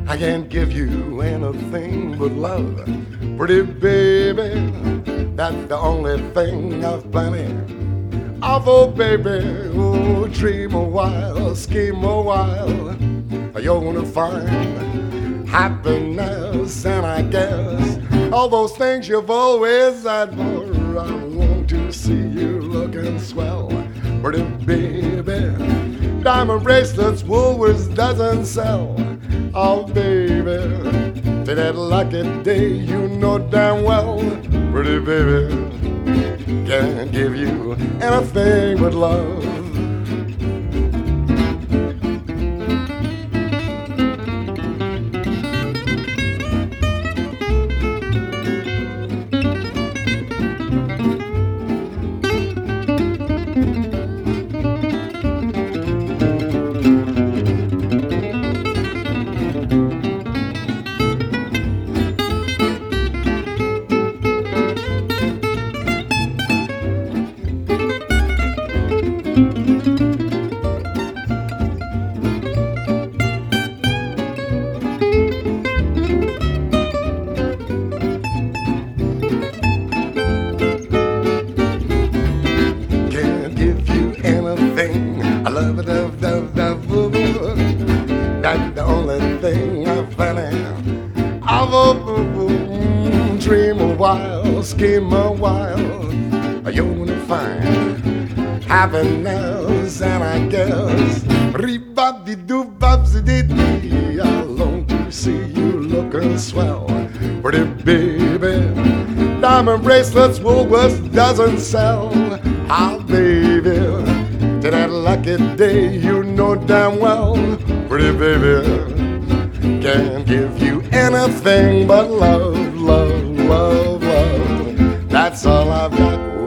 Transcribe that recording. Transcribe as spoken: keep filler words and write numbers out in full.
I can't give you anything but love. Pretty baby, that's the only thing I've planned. Oh, baby, oh, dream a while, scheme a while. You're gonna find happiness, and I guess all those things you've always had for. I want to see you looking swell, pretty baby. Diamond bracelets Woolworths doesn't sell. Oh, baby, to that lucky day you know damn well, pretty baby, can't give you anything but love. I love it, love, love, love, love, love. That's the only thing I find out. I've a dream a while, scheme a while. You're gonna find happiness, and I guess re-bop-de-doo-bop-de-dee-dee. I long to see you looking swell, pretty baby. Diamond bracelets Woolworths doesn't sell. Ah, baby, to that lucky day you know damn well, pretty baby, can't give you anything but love, love, love, love. That's all I've got.